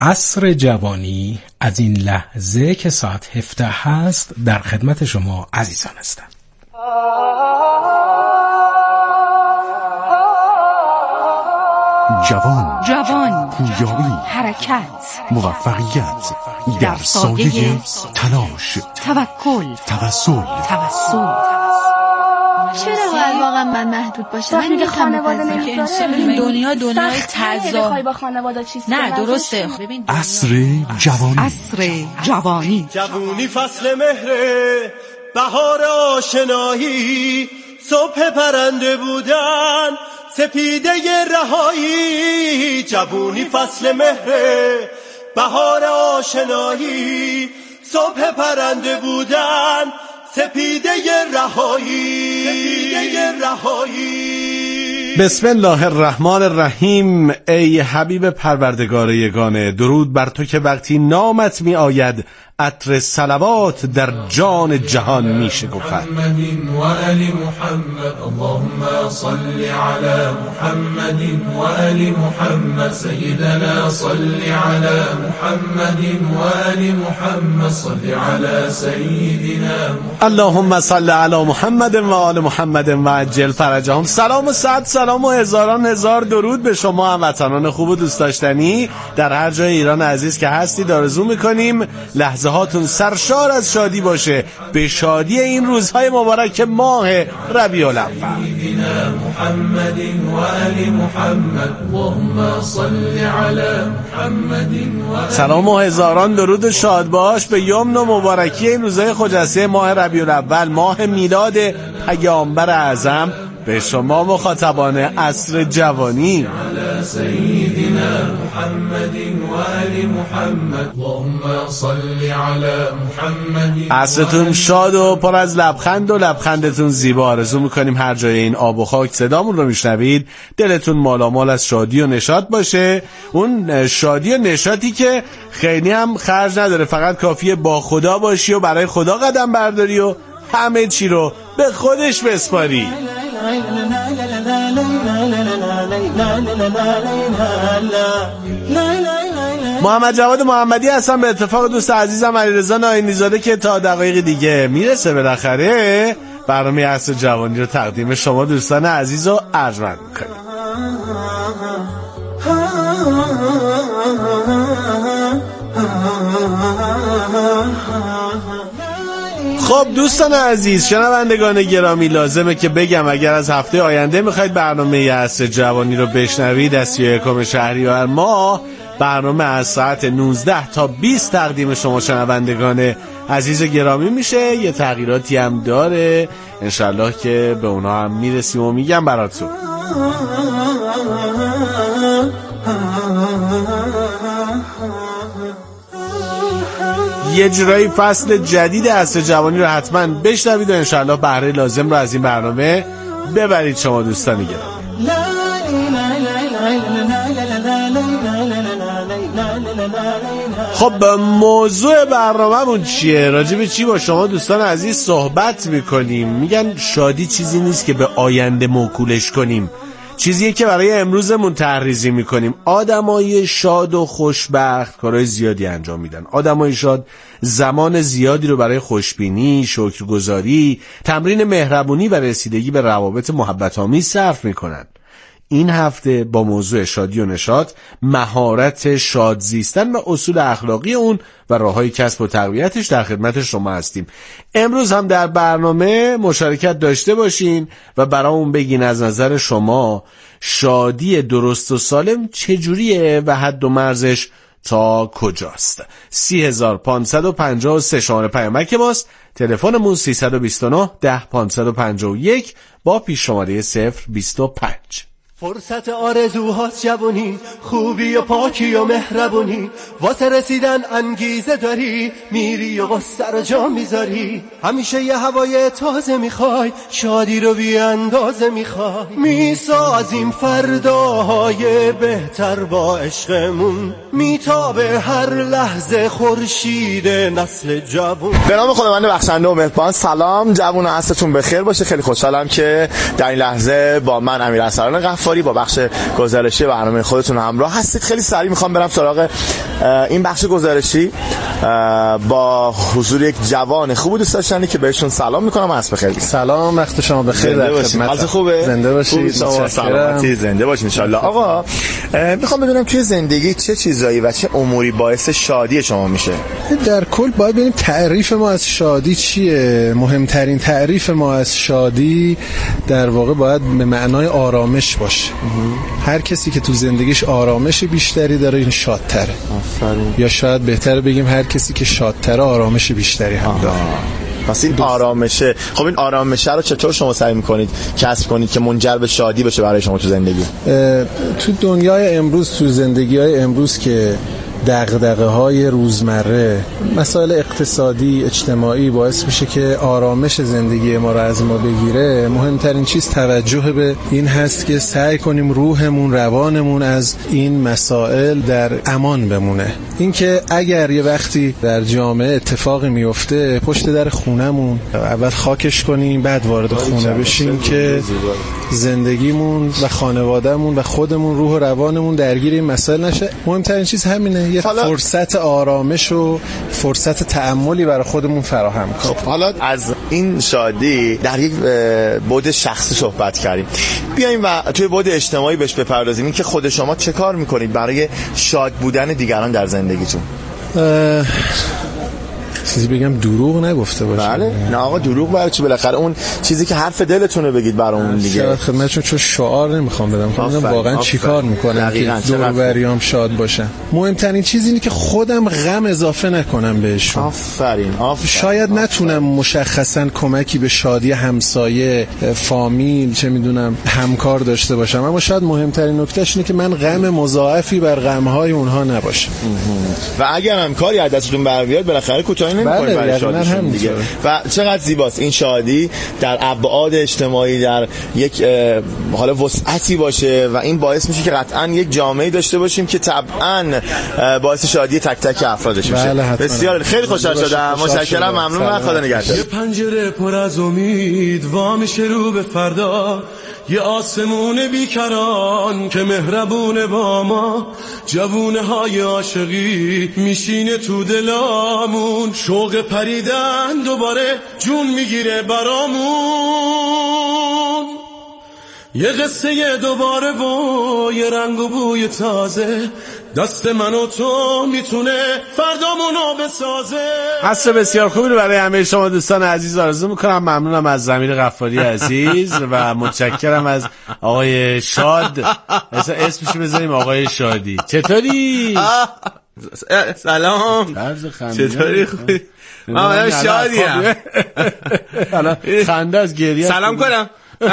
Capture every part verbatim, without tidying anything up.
عصر جوانی از این لحظه که ساعت هفده هست در خدمت شما عزیزان هستم. جوان جوان پویایی حرکت موفقیت در سایه تلاش توکل توسل توسل چرا باید واقعا من محدود باشم؟ من میگه خانواده نمیذاره. این دنیا دنیای تضاد. بخوای با خانواده چیز نه درسته. ببین عصر جوانی عصر جوانی جوونی فصل مهره، بهار آشنایی، صبح پرنده بودن، سپیده رهایی. جوونی فصل مهره، بهار آشنایی، صبح پرنده بودن، سپیده رهایی، سپیده رهایی. بسم الله الرحمن الرحیم. ای حبیب پروردگار یگانه، درود بر تو که وقتی نامت می آید عطر صلوات در جان جهان می شکفد. محمد و آل محمد، اللهم صل علی محمد و آل محمد، سیدنا صل علی محمد و آل محمد، صل علی سیدنا محمد. اللهم صل علی محمد و آل محمد و عجل فرجهم. سلام و صد سلام و هزاران هزار درود به شما هموطنان خوب و دوست داشتنی در هر جای ایران عزیز که هستید. آرزو میکنیم لحظه هاتون سرشار از شادی باشه، به شادی این روزهای مبارک ماه ربیع الاول. محمد و آل محمد، اللهم صل علی محمد و آل. سلام و هزاران درود و شاد باش به یمن و مبارکی این روزهای خجسته ماه ربیع الاول، ماه میلاد پیامبر اعظم. به شما مخاطبان عصر جوانی سیدنا محمد و آل محمد، اللهم صل علی محمد. عصرتون شاد و پر از لبخند و لبخندتون زیبا. آرزو میکنیم هر جای این آب و خاک صدامون رو میشنوید دلتون مالامال از شادی و نشاط باشه. اون شادی و نشاطی که خیلی هم خرج نداره، فقط کافیه با خدا باشی و برای خدا قدم برداری و همه چی رو به خودش بسپاری. محمد جواد محمدی هستم، به اتفاق دوست عزیزم علیرضا ناینی زاده که تا دقایق دیگه میرسه بالاخره برنامه عصر جوانی رو تقدیم شما دوستان عزیز و ارجمند میکنیم. خب دوستان عزیز، شنوندگان گرامی، لازمه که بگم اگر از هفته آینده میخواید برنامه عصر جوانی رو بشنوید، از سی و یکم شهریور ماه برنامه از ساعت نوزده تا بیست تقدیم شما شنوندگان عزیز و گرامی میشه. یه تغییراتی هم داره، انشالله که به اونا هم میرسیم و میگم براتون. یه جورایی فصل جدید عصر جوانی رو حتما بشنوید و انشالله بهره لازم رو از این برنامه ببرید شما دوستان گرامی. خب موضوع برنامه‌مون چیه؟ راجع به چی با شما دوستان عزیز صحبت میکنیم؟ میگن شادی چیزی نیست که به آینده موکولش کنیم، چیزیه که برای امروزمون طرح‌ریزی میکنیم. آدمای شاد و خوشبخت کارهای زیادی انجام میدن. آدمای شاد زمان زیادی رو برای خوشبینی، شکرگزاری، تمرین مهربونی و رسیدگی به روابط محبت‌آمیز صرف میکنن. این هفته با موضوع شادی و نشاط، مهارت شاد زیستن و اصول اخلاقی اون و راههای کسب و تقویتش در خدمت شما هستیم. امروز هم در برنامه مشارکت داشته باشین و برامون بگین از نظر شما شادی درست و سالم چجوریه و حد و مرزش تا کجاست؟ سی هزار پانصد و پنجاه و سه شماره پیامک ماست. تلفنمون سیصد و بیست و نه ده پانصد و پنجاه و یک با پیش شماره صفر بیست و پنج. فرصت آرزوهاست جوونی، خوبی و پاکی و مهربونی، واسه رسیدن انگیزه داری، میری و غصه رو جا میذاری، همیشه یه هوای تازه میخوای، شادی رو بی اندازه میخوای، میسازیم فرداهای بهتر با عشقمون، میتابه هر لحظه خورشید نسل جوون. به نام خداوند بخشنده و مهربان. سلام جوون، عصرتون بخیر باشه. خیلی خوشحالم که در این لحظه با من امیر اسرار غفاری میخوری با بخش گزارشی برنامه خودتون همراه هستید. خیلی سریع میخوام برم سراغ این بخش گزارشی با حضور یک جوان خوب دوست داشتنی که بهشون سلام میکنم. از بخیر. سلام، وقت شما بخیر. زنده باشید. حالت خوبه؟ زنده باشید. سلامتی، زنده باشید ان شاء الله. آقا میخوام بدونم توی زندگی چه چیزایی و چه اموری باعث شادی شما میشه؟ در کل باید ببینیم تعریف ما از شادی چیه. مهمترین تعریف ما از شادی در واقع باید به معنای آرامش باشه. هر کسی که تو زندگیش آرامش بیشتری داره این شادتره. آفرین. یا شاید بهتره بگیم هر کسی که شادتره آرامش بیشتری هم داره. پس این آرامشه، خب این آرامشه رو چطور شما سعی میکنید کسب کنید که منجر به شادی بشه برای شما تو زندگی؟ تو دنیای امروز، تو زندگی های امروز که دغدغه های روزمره، مسائل اقتصادی، اجتماعی باعث میشه که آرامش زندگی ما رو از ما بگیره، مهمترین چیز توجه به این هست که سعی کنیم روحمون، روانمون از این مسائل در امان بمونه. اینکه اگر یه وقتی در جامعه اتفاقی میفته، پشت در خونمون اول خاکش کنیم، بعد وارد خونه بشیم که زندگیمون و خانوادهمون و خودمون، روح و روانمون درگیر این مسائل نشه. مهمترین چیز همینه، یه حالا فرصت آرامش و فرصت تأملی برای خودمون فراهم کنیم. خب حالا از این شادی در یک بعد شخصی صحبت کردیم، بیایم و توی بعد اجتماعی بهش بپردازیم. این که خود شما چه کار میکنید برای شاد بودن دیگران در زندگیتون؟ چیزی بگم دروغ نگفته باشه. بله. نه آقا دروغ برای چی؟ بالاخره اون چیزی که حرف دلتونه بگید برامون دیگه. خدمتتون چون شعار نمیخوام بدم، ببینم واقعا چیکار میکنم که دور بریام شاد باشم. مهمترین چیز اینه که خودم غم اضافه نکنم بهشون. آفرین. آفرین. شاید آفرین. نتونم مشخصا کمکی به شادی همسایه، فامیل، چه میدونم همکار داشته باشم، اما شاید مهمترین نکتهش اینه که من غم مضاعفی بر غم‌های اونها نباشم. و اگر هم کاری از دستتون بر بیاد بالاخره کوتاه بله برای شادیشون دیگه. و چقدر زیباست این شادی در ابعاد اجتماعی در یک حالا وسعتی باشه و این باعث میشه که قطعا یک جامعه داشته باشیم که طبعا باعث شادی تک تک افرادش میشه. بله بسیار خیلی خوشحال شدم. متشکرم، ممنون و خدا نگهدار. یه پنجره پر از امید وا میشه رو به فردا، یه آسمون بیکران که مهربونه با ما، جوونه های عاشقی میشینه تو دلامون، شوق پریدن دوباره جون میگیره برامون، یه قصه دوباره و یه رنگ و بوی تازه، دست من و تو میتونه فردامونو بسازه. عصر بسیار خوبی رو برای همه شما دوستان عزیز آرزو میکنم. ممنونم از ضمیر غفاری عزیز و متشکرم از آقای شاد. اسمش بذاریم آقای شادی. چطوری؟ سلام. چطوری؟ خوبی؟ من شادیم. حالا خنده از گریه. سلام کنم.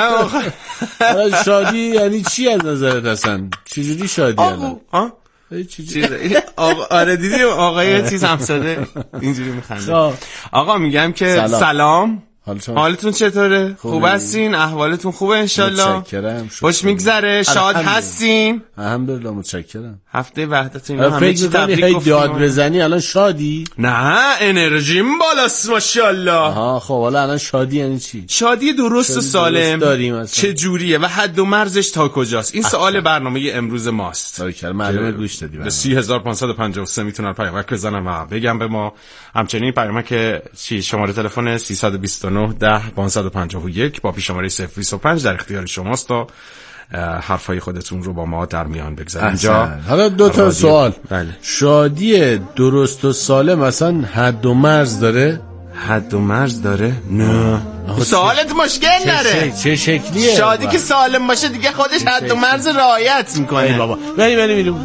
شادی یعنی چی از نظرت اصلا؟ چجوری شادی الان؟ ها؟ آقا آره دیدی آقای چیز همساده اینجوری میخنده. آقا میگم که سلام, سلام. حالتون چطوره؟ خوب هستین؟ احوالتون خوبه انشالله؟ متشکرم. خوش میگذره؟ شاد هستین؟ الحمدلله متشکرم. هفته وحدت اینا همه چی تبریک گفتیم. داد بزنی الان شادی؟ نه انرژیم بالاست ماشاءالله. آها خب حالا الان شادی یعنی چی؟ شادی درست و سالم چه جوریه و حد و مرزش تا کجاست؟ این سوال برنامه امروز ماست. باریکلا معلومه گوش دادی. به سی هزار و پانصد و پنجاه و سه میتونن پیامک بزنن و بگم به ما. همچنین پیامک چی شماره تلفن سیصد و بیست و نه ده پانصد و پنجاه و یک با پیش شماره صفر بیست و پنج در اختیار شماست تا حرفای خودتون رو با ما در میان بگذارید. اینجا حالا دو تا سوال. بله. شادی درست و سالم مثلا حد و مرز داره؟ حد و مرز داره؟ نه. سوالت مشکل داره. چه شکلیه؟ شادی که سالم باشه دیگه خودش حد و مرز رعایت میکنه. بابا بریم بریم بریم.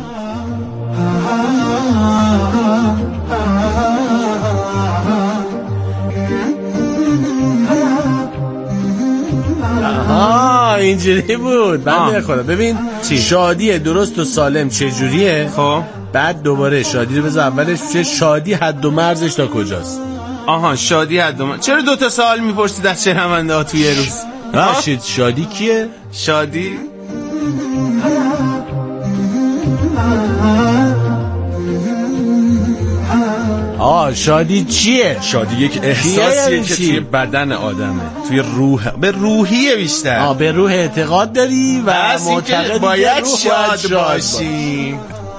آها اینجوری بود. بنده خدا ببین چی؟ شادی درست و سالم چه جوریه؟ خب بعد دوباره شادی رو بذار اولش چه شادی حد و مرزش تا کجاست؟ آها شادی حد و مرز. چرا دو تا سوال میپرسید از شنونده ها توی یه روز؟ باشید شادی کیه؟ شادی آه شادی چیه؟ شادی یک احساسیه که توی بدن آدمه، توی روح، به روحیه بیشتر. آه به روح اعتقاد داری و معتقدی باید شاد باشیم.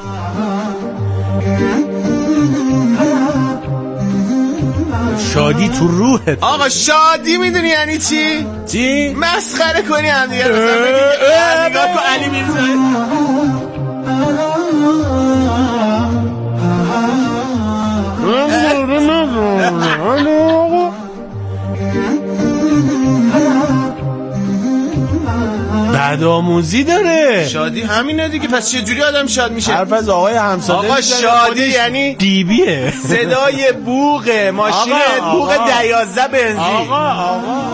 شادی تو روحت. آقا شادی میدونی یعنی چی؟ چی؟ مسخره کنی هم دیگه. مثلا بگی نگاه کن علی میرزایی بدآموزی داره. شادی همینه دیگه. پس چه جوری آدم شاد میشه؟ حرف از آقای همساده. آقا شادی یعنی دیبیه. صدای بوق ماشین، بوق دیازده بنزین. آقا آقا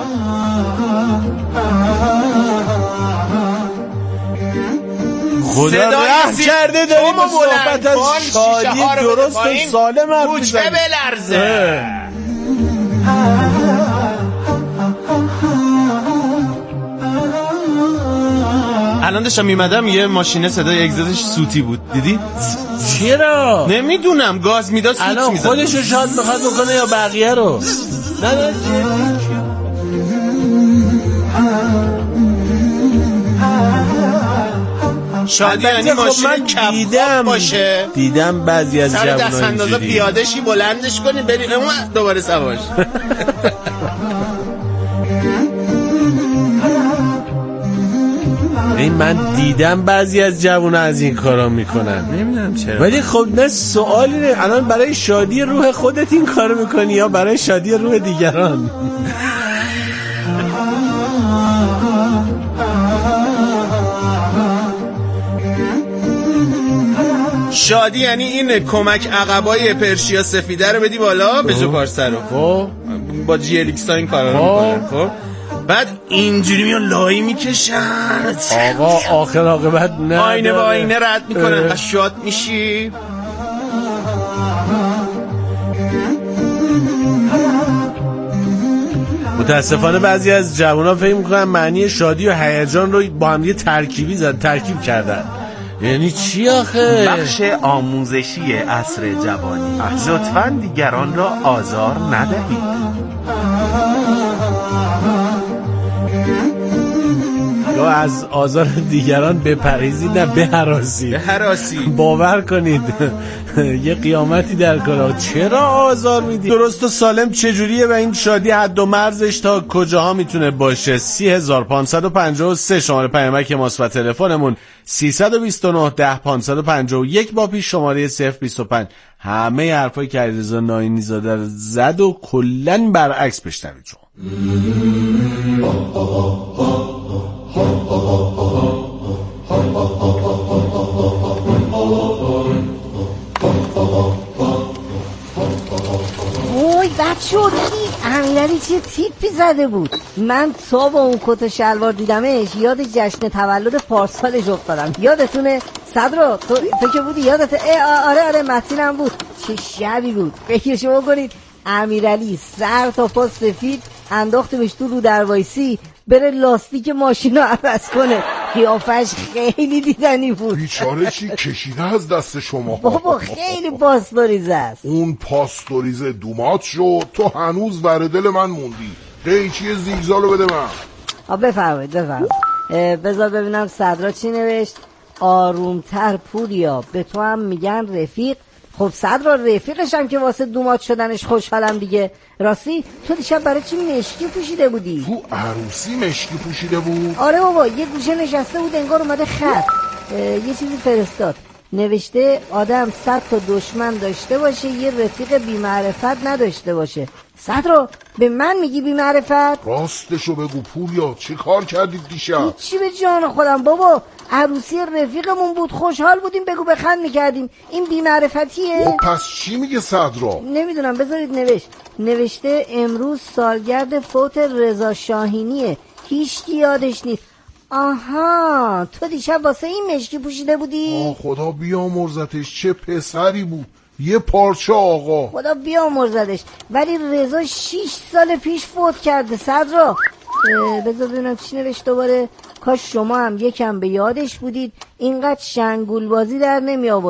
خدا رحم کرده داریم با صحبت از شادی درست و سالم حرف میزنیم. کوچه بلرزه. الان داشتم میمدم یه ماشینه صدای اگزوزش سوتی بود، دیدی؟ چرا؟ نمیدونم، گاز میداد سوت میزد. الان خودشو شاد میخواد بکنه یا بقیه رو؟ نه نه شادی یعنی ماشین کباب باشه. دیدم بعضی از جوانان سر دست اندازه پیاده شی بلندش کنی بری دوباره سواش. این من دیدم بعضی از جوونا از این کارا میکنن، نمیدونم چرا. ولی خب نه سوالی نه، الان برای شادی روح خودت این کارو میکنی یا برای شادی روح دیگران؟ شادی یعنی این کمک عقبای پرشیا سفیده رو بدی بالا به جو پارسه رو. خب با جی الیکس این کارا رو میکنن. خب بعد اینجوری میان لایی میکشن. آقا آخر عاقبت نه آینه با آینه رد میکنن. شاد میشی. متاسفانه بعضی از جوونا فکر میکنن معنی شادی و هیجان رو با هم یه ترکیبی زد ترکیب کردن. یعنی چی آخه؟ بخش آموزشی عصر جوانی. لطفاً دیگران را آزار ندهید. یا از آزار دیگران بپریزید نه بهراسید. بهراسید. باور کنید یه قیامتی در کار. چرا آزار میدی؟ درست و سالم چجوریه و این شادی حد و مرزش تا کجاها میتونه باشه؟ سی هزار پانصد و پنجاه و سه شماره پیامک ماست و تلفنمون سیصد و بیست و نه ده پانصد و پنجاه و یک با پیش شماره صفر بیست و پنج. همه حرفای که علیرضا ناینی زاده زد و کلن برعکس بشنوید شما. وای بچه‌ها امیرعلی چه تیپی زده بود. من تا با اون کت و شلوار دیدمش یاد جشن تولد پارسالش افتادم. یادتونه صدرا؟ تو, تو که بودی یادته؟ آره آره متینم بود. چه شبی بود. فکرشو بکنید امیرعلی سر تا پا سفید انداختمش تو رو دروایسی بره لاستیک ماشین رو عوض کنه. قیافش خیلی دیدنی بود. بیچاره چی کشیده از دست شما؟ بابا خیلی پاستوریزه است. اون پاستوریزه دومات شد تو هنوز ور دل من موندی. قیچی زیگزالو بده من. آ بفرمایید بفرمایید. بذار ببینم صدرا چی نوشت. آرومتر پوریا به تو هم میگن رفیق. خب صدرا رفیقش هم که واسه دومات شدنش خوشحالم دیگه. راستی تو دیشب برای چی مشکی پوشیده بودی؟ تو عروسی مشکی پوشیده بود؟ آره بابا یه گوشه نشسته بود انگار اومده خط یه چیزی فرستاد نوشته آدم صد تا دشمن داشته باشه یه رفیق بی‌معرفت نداشته باشه. صدرا به من میگی بی‌معرفت؟ راستشو بگو پوریا چه کار کردید دیشب؟ چی به جان خودم بابا عروسی رفیقمون بود خوشحال بودیم بگو بخند میکردیم. این بی‌معرفتیه؟ پس چی میگه صدرا؟ نمیدونم بذارید نوشت نوشته امروز سالگرد فوت رضا شاهینیه هیچکی یادش نیست. آها تو دیشب واسه این مشکی پوشیده بودی؟ آه خدا بیامرزتش چه پسری بود یه پارچه آقا. خدا بیامرزتش ولی رضا شیش سال پیش فوت کرده صدرا. بذار ببینم چی نوشت دوباره. کاش شما هم یکم به یادش بودید اینقدر شنگول بازی در نمی آورید.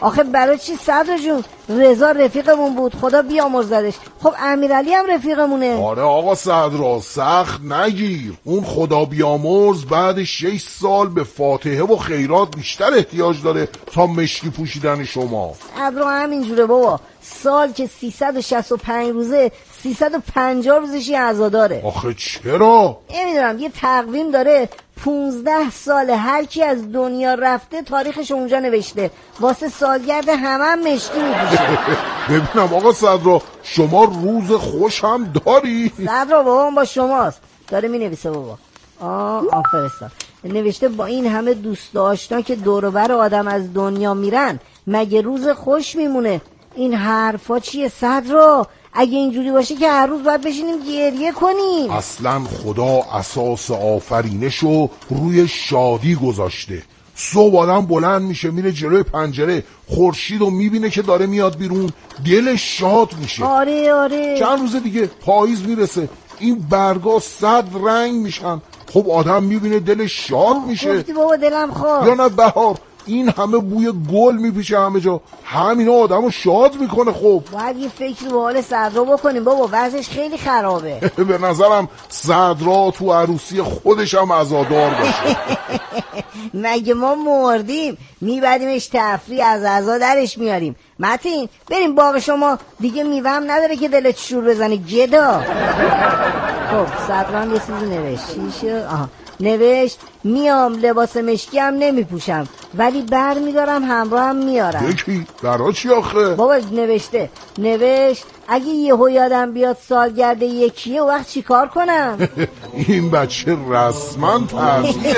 آخه برای چی صدر جون؟ رضا رفیقمون بود، خدا بیامرزدش. خب امیرعلی هم رفیقمونه. آره آقا صدرا سخت نگیر، اون خدا بیامرز بعد شش سال به فاتحه و خیرات بیشتر احتیاج داره تا مشکی پوشیدن شما. صدرا همینجوره بابا، سال که سیصد و شصت و پنج روزه سیصد و پنجاه روزشی عزاداره. آخه چرا؟ نمیدونم، یه تقویم داره پونزده سال هر کی از دنیا رفته تاریخش اونجا نوشته، واسه سالگرد همه هم مشکی میپوشه. ببینم آقا صدرا شما روز خوش هم داری؟ صدرا بابا با شماست، داره مینویسه بابا. آه آه فرستاد نوشته با این همه دوست آشنا که دور و بر آدم از دنیا میرن مگه روز خوش میمونه؟ این حرفا چیه صدرا؟ اگه اینجوری باشه که هر روز باید بشینیم گریه کنیم. اصلا خدا اساس آفرینشو روی شادی گذاشته. صبح آدم بلند میشه میره جلوی پنجره، خورشید رو میبینه که داره میاد بیرون، دلش شاد میشه. آره آره. چند روز دیگه پاییز میرسه، این برگا صد رنگ میشن، خب آدم میبینه دلش شاد میشه. گفتی بابا دلم خواست. یا نه بهار، این همه بوی گل میپیچه همه جا، همینا آدمو شاد میکنه. خب باید یه فکر به حال صدرا بکنیم بابا، وضعش خیلی خرابه. به نظرم صدرا تو عروسی خودش هم عزادار باشه. مگه ما مردیم میبریمش تفریح، از عزا درش میاریم. متین بریم باغ شما، دیگه میوه هم نداره که دلت شور بزنه گدا. خب صدرا هم یه چیزی نوشت. چیشه؟ آها نوشت میام لباس مشکی هم نمیپوشم ولی بر میدارم همراه هم میارم. یکی برا چی آخه؟ بابا نوشته نوشت اگه یهو یادم بیاد سالگرد یکیه وقت چی کار کنم؟ این بچه رسما تعطیله.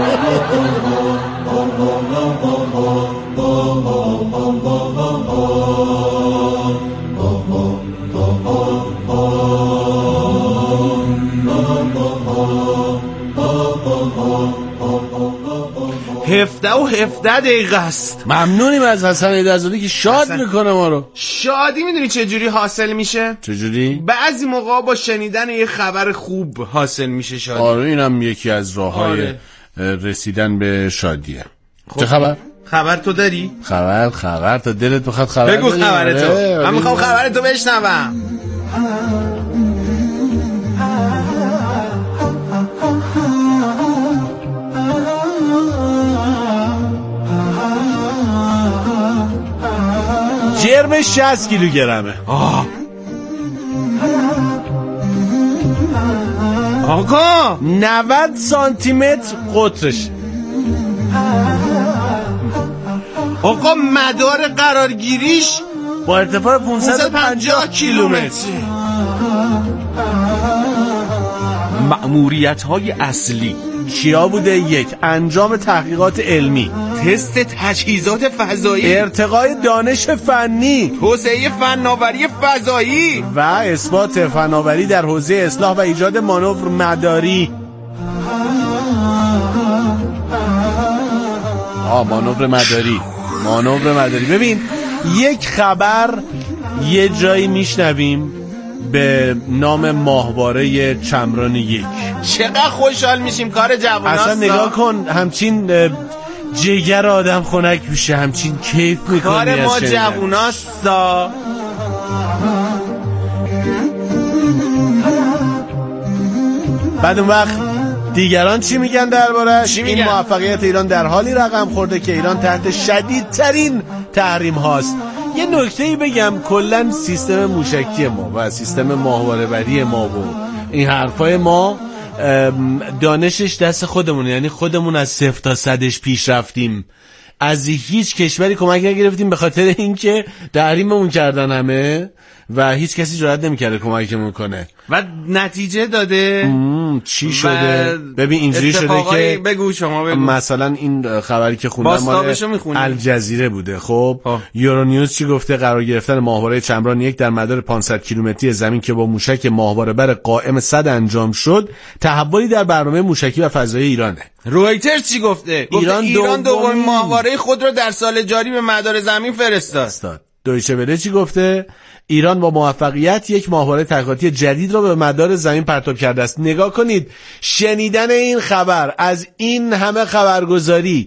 هفده و هفده دقیقه است. ممنونیم از حسن ایدرزادی که شاد حسن. میکنه ما رو. شادی میدونی چجوری حاصل میشه؟ چجوری؟ بعضی موقع با شنیدن یه خبر خوب حاصل میشه شادی. آره اینم یکی از راههای آره. رسیدن به شادیه. خب. چه خبر؟ خبر تو داری؟ خبر خبر تا دلت بخواد خبر بگو خبر تو. من میخوام خبر تو بشنوم. جرم شصت کیلوگرمه. آه. آقا نود سانتی متر قطرش. آقا مدار قرارگیریش با ارتفاع پانصد و پنجاه کیلومتر. مأموریت‌های اصلی چیا بوده؟ یک، انجام تحقیقات علمی، تست تجهیزات فضایی، ارتقای دانش فنی، توسعه فناوری فضایی و اثبات فناوری در حوزه اصلاح و ایجاد مانور مداری. آه مانور مداری مانور مداری. ببین یک خبر یه جایی میشنویم به نام ماهواره چمران یک. چقدر خوشحال میشیم کار جواناست. اصلا نگاه کن همچین جگر آدم خنک میشه، همچین کیف میکنی کار ما جواناست. بعد اون وقت دیگران چی میگن درباره‌اش؟ این موفقیت ایران در حالی رقم خورده که ایران تحت شدیدترین تحریم هاست. یه نکته‌ای بگم، کلاً سیستم موشکی ما و سیستم ماهواره‌بری ما و این حرفای ما دانشش دست خودمونه، یعنی خودمون از صفر تا صدش پیش رفتیم، از هیچ کشوری کمک نگرفتیم به خاطر اینکه تحریممون کردن همه و هیچ کسی جرئت نمی‌کرده کمکمون کنه و نتیجه داده. چی شده؟ ببین اینجوری شده که بگو شما بگو. مثلا این خبری که خوندم مال الجزیره بوده. خب یورونیوز چی گفته؟ قرار گرفتن ماهواره چمران یک در مدار پانصد کیلومتری زمین که با موشک ماهواره بر قائم صد انجام شد تحولی در برنامه موشکی و فضایی ایرانه. رویترز چی گفته؟ ایران, ایران دومین ماهواره خود را در سال جاری به مدار زمین فرستاد. دویچه وله چی گفته؟ ایران با موفقیت یک ماهواره تحقیقاتی جدید را به مدار زمین پرتاب کرده است. نگاه کنید، شنیدن این خبر از این همه خبرگزاری،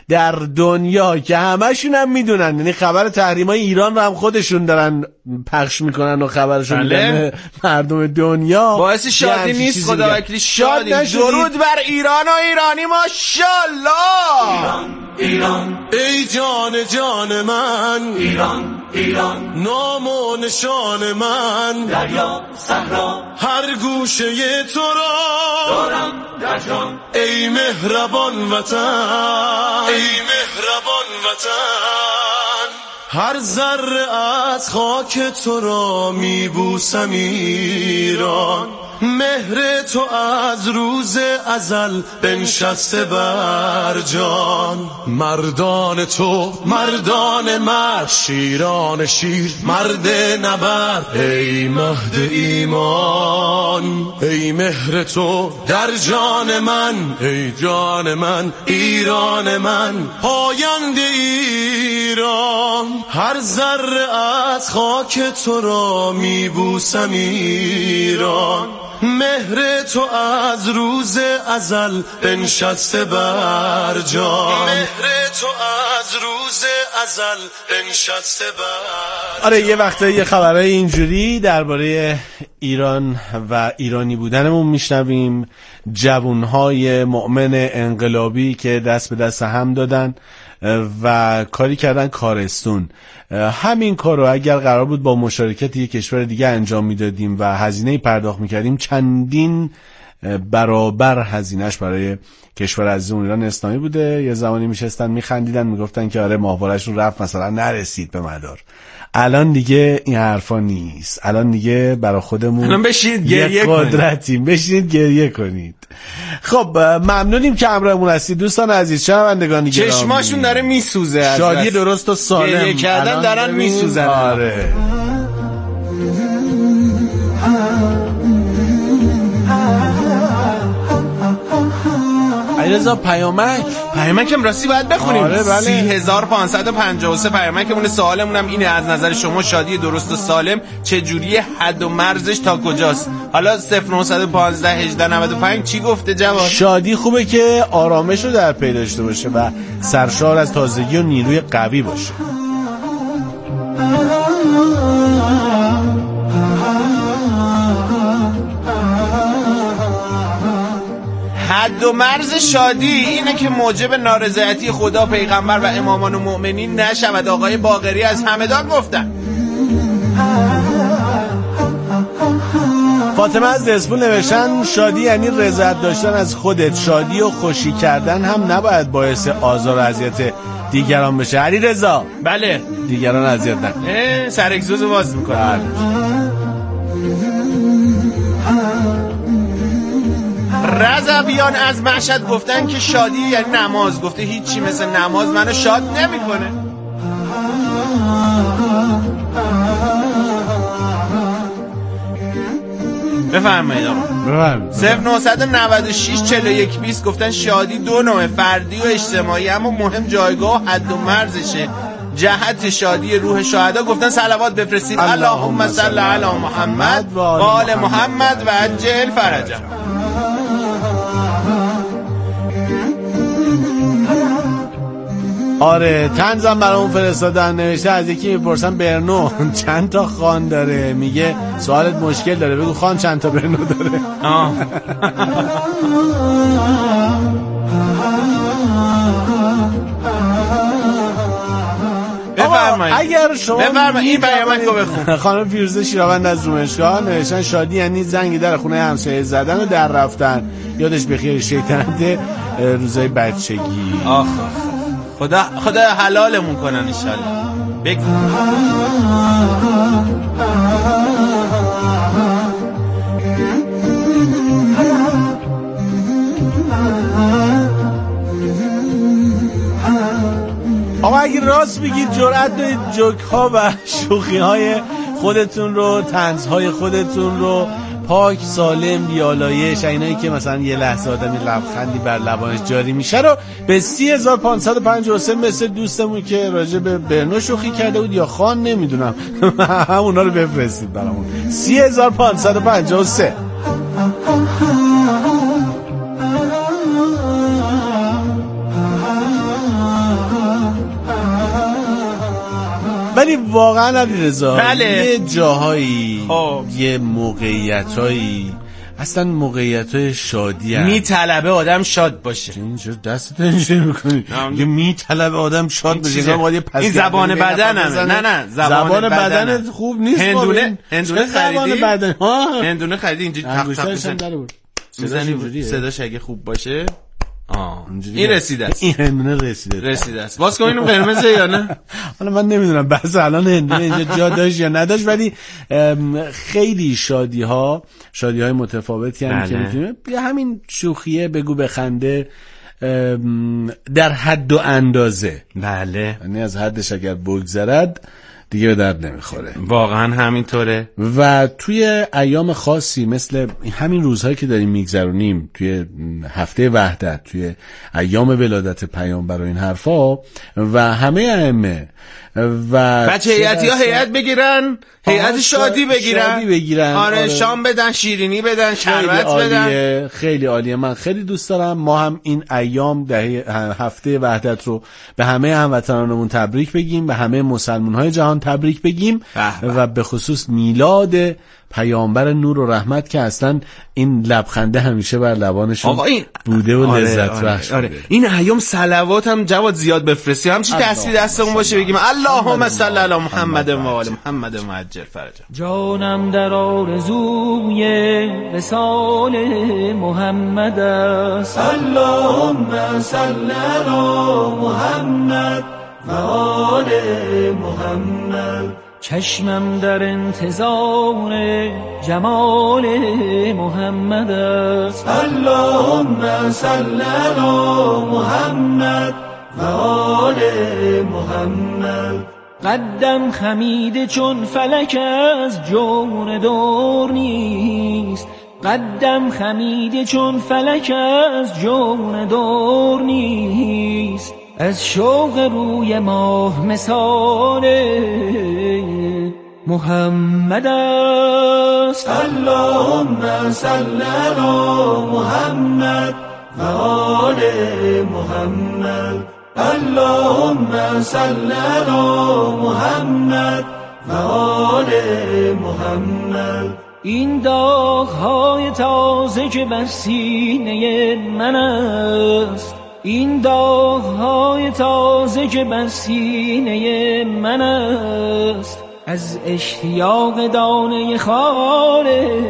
در دنیا که همشون هم میدونن، یعنی خبر تحریمای ایران رو هم خودشون دارن پخش میکنن و خبرشون میدن مردم دنیا، باعث شادی نیست خدا وکیلی شادی. درود بر ایران و ایرانی ماشاءالله. ایران ایران ای جان جان من، ایران ایران نام و نشان من، دریا صحرا هر گوشه تو را دارم در جان، ای مهربان وطن، ای مهربان وطن، هر ذره از خاک تو را میبوسم ایران، مهر تو از روز ازل بنشسته بر جان، مردان تو مردان مرد، شیران شیر مرد نبرد، ای مهد ایمان، ای مهر تو در جان من، ای جان من ایران من، پاینده ایران، هر ذره از خاک تو را میبوسم ایران، مهر تو از روز ازل بنشسته بر جان، مهر تو از روز ازل بنشسته بر. آره یه وقتا یه خبرهای اینجوری درباره ایران و ایرانی بودنمون میشنویم، جوانهای مؤمن انقلابی که دست به دست هم دادن و کاری کردن کارستون. همین کارو اگر قرار بود با مشارکت یک کشور دیگه انجام میدادیم و هزینه پرداخت میکردیم، چندین برابر هزینهش برای کشور عزیز ایران اسلامی بوده. یه زمانی میشستن میخندیدن میگفتن که آره ماهواره‌شون رفت مثلا نرسید به مدار. الان دیگه این حرفا نیست، الان دیگه برای خودمون الان بشینید گریه کنید، بشینید گریه کنید. خب ممنونیم که همراهمون هستید دوستان عزیز، شنوندگان گرامی. چشماشون داره میسوزه، شادی درست و سالم گریه کردن دارن میسوزن. آره علیرضا پیامک پیامکم راستی باید بخونیم. آره بله. سی هزار و پانصد و پنجاه و سه پیامکمون. سوالمونم اینه، از نظر شما شادی درست و سالم چه جوریه، حد و مرزش تا کجاست؟ حالا صفر نه یک پنج هجده نود و پنج چی گفته جواد؟ شادی خوبه که آرامش رو در پی داشته باشه و سرشار از تازگی و نیروی قوی باشه. حد و مرز شادی اینه که موجب نارضایتی خدا، پیغمبر و امامان و مؤمنین نشود. آقای باقری از همدان گفتن. فاطمه از دسپول نوشتن شادی یعنی رضایت داشتن از خودت. شادی و خوشی کردن هم نباید باعث آزار و اذیت دیگران بشه. علیرضا بله دیگران اذیت نکن. سر اگزوز باز میکنه. رضویان از مشهد گفتن که شادی یعنی نماز. گفته هیچی مثل نماز منو شاد نمیکنه. بفرمایید آقا. صفر نه نه شش چهل و یک بیست گفتن شادی دو نوع، فردی و اجتماعی، اما مهم جایگاه و حد و مرزشه. جهت شادی روح شهدا گفتن صلوات بفرستید اللهم صل علی محمد و آل محمد و عجل فرجه. آره طنزم برامون فرستادن، نوشته از یکی میپرسن برنو چند تا خان داره، میگه سوالت مشکل داره، بگو خان چند تا برنو داره. آه. بفرمایید. اگر شما بفرمایید این پیامک رو بخون. خانم فیروزه شیراوند از رومشگاه نوشتن شادی یعنی زنگ در خونه همسایه زدن و در رفتن. یادش بخیر شیطنت روزای بچگی. آخ خدا خدا حلالمون کنن ان شاء الله. بگو آقا اگه راست بگید جرأت دارید جوک ها و شوخی های خودتون رو، طنز های خودتون رو پاک سالم بیالایش، اینایی که مثلا یه لحظه آدمی لبخندی بر لبانش جاری میشه رو به سی هزار و پانصد و پنجاه و سه مثل دوستمون که راجع به برنو شوخی کرده بود یا خان نمیدونم همونا رو بفرستید برامون. سی هزار و پانصد و پنجاه و سه. ولی واقعا علیرضا بله. یه جاهایی خب. یه موقعیتایی اصلا موقعیتای شادی هم میطلبه آدم شاد باشه. اینجا دستت اینجوری میکنی یه میطلبه آدم شاد باشه. این زبان بدن همه. نه نه زبان بدن خوب نیست. هندونه هندونه خریدی؟ بدن ها هندونه خریدی اینجوری تق تق میزنی صداش اگه خوب باشه. آه این رسیده است. این هندونه رسیده رسیده است. باز کنیم قرمزه یا نه؟ حالا من نمیدونم بس الان هندونه اینجا جا داشت یا نداشت، ولی خیلی شادی ها شادی های متفاوتی هم که میتونه بیا همین شوخیه بگو بخنده در حد و اندازه. بله، یعنی از حدش اگر بگذرد دیگه به درد نمیخوره. واقعا همینطوره. و توی ایام خاصی مثل همین روزهایی که داریم میگذرونیم، توی هفته وحدت، توی ایام ولادت پیامبر و این حرفا و همه ائمه و بچه هیئتی ها هیئت بگیرن، هیئت شادی بگیرن. شادی بگیرن آره, آره شام بدن، شیرینی بدن، شربت بدن. خیلی عالیه. من خیلی دوست دارم ما هم این ایام ده هفته وحدت رو به همه هموطنانمون تبریک بگیم، به همه مسلمان‌های جهان تبریک بگیم و به خصوص میلاد پیامبر نور و رحمت که اصلا این لبخنده همیشه بر لبانشون این... بوده و آره لذت آره بخش آره. این ایام صلوات هم جواد زیاد بفرستی، همچی دستی دستمون باشه بگیم اللهم صل علی محمد و آل محمد و عجل فرجه. جانم در آرزوی وصال محمد است، اللهم صل علی محمد و آل محمد. چشمم در انتظار جمال محمد است، اللهم صل علی محمد و آل محمد. قدم خمیده چون فلک از جور دور نیست، قدم خمیده چون فلک از جور دور نیست. از شوق روی ماه مثال محمد است، اللهم صل علی محمد و آل محمد. اللهم صل علی محمد و آل محمد. این داغ‌های تازه که بر سینه من است، این داغ‌های تازه که بر سینه من است، از اشتیاق دانه خال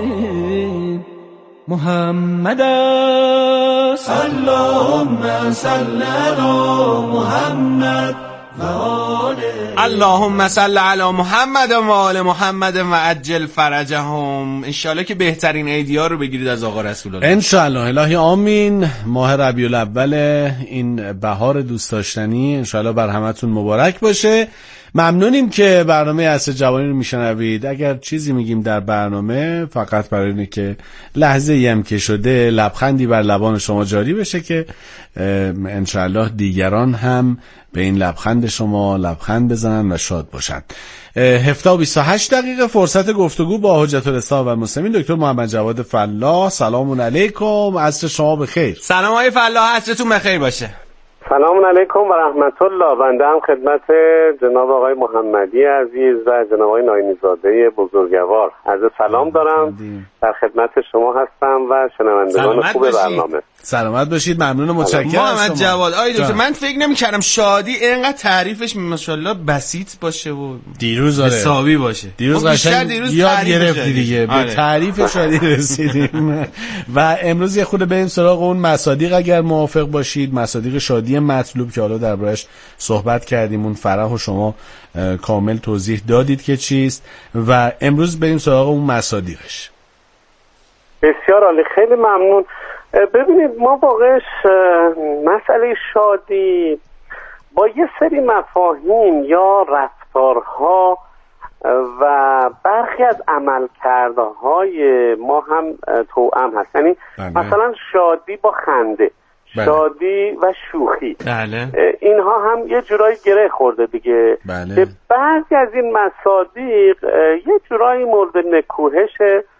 محمد است، اللهم صل علی محمد و آل اللهم صل علی محمد و آل محمد و عجل فرجهم. انشالله که بهترین عیدیا رو بگیرید از آقا رسول الله. انشالله الهی آمین. ماه ربیع الاول این بهار دوست داشتنی انشالله بر همتون مبارک باشه. ممنونیم که برنامه عصر جوانی رو میشنوید. اگر چیزی میگیم در برنامه فقط برای اینه که لحظه ای هم که شده لبخندی بر لبان شما جاری بشه که انشالله دیگران هم به این لبخند شما لبخند بزنن و شاد باشن. هفده و بیست و هشت دقیقه فرصت گفتگو با حجت الاسلام و المسلمین دکتر محمد جواد فلاح. سلام علیکم، عصر شما بخیر. سلام آقای فلاح، عصرتون بخیر باشه. سلام علیکم و رحمت الله. بنده هم خدمت جناب آقای محمدی عزیز و جناب آقای ناینی‌زاده بزرگوار عرض سلام دارم. در خدمت شما هستم و شنوندگان خوب برنامه. سلامت باشید. ممنون و متشکرم. محمد جواد آقای دکتر، من فکر نمی‌کردم شادی اینقدر تعریفش ماشاءالله بسیط باشه و دیروز آره حسابی باشه. دیروز قشنگ یاد گرفتی دیگه. به تعریف شادی رسیدیم و امروز یه خورده بریم سراغ اون مصادیق اگر موافق باشید. مصادیق شادی مطلوب که حالا دربارش صحبت کردیم، اون فرح و شما کامل توضیح دادید که چیست و امروز بریم سراغ اون مصادیقش. بسیار عالی، خیلی ممنون. ببینید ما واقعش مسئله شادی با یه سری مفاهیم یا رفتارها و برخی از عملکردهای ما هم توأم هست. یعنی مثلا شادی با خنده، بله. شادی و شوخی، بله. اینها هم یه جورایی گره خورده دیگه. بله. که بعضی از این مصادیق یه جورایی مورد نکوهش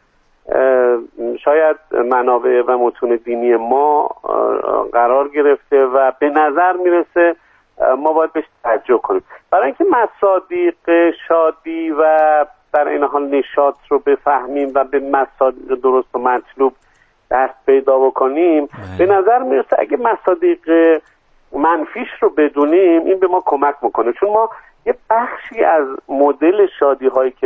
شاید منابع و متون دینی ما قرار گرفته و به نظر میرسه ما باید بهش توجه کنیم. برای اینکه مصادیق شادی و در این حال نشاط رو بفهمیم و به مصادیق درست و مطلوب دست پیدا بکنیم، به نظر میرسه اگه مصادیق منفیش رو بدونیم این به ما کمک میکنه، چون ما یه بخشی از مدل شادی هایی که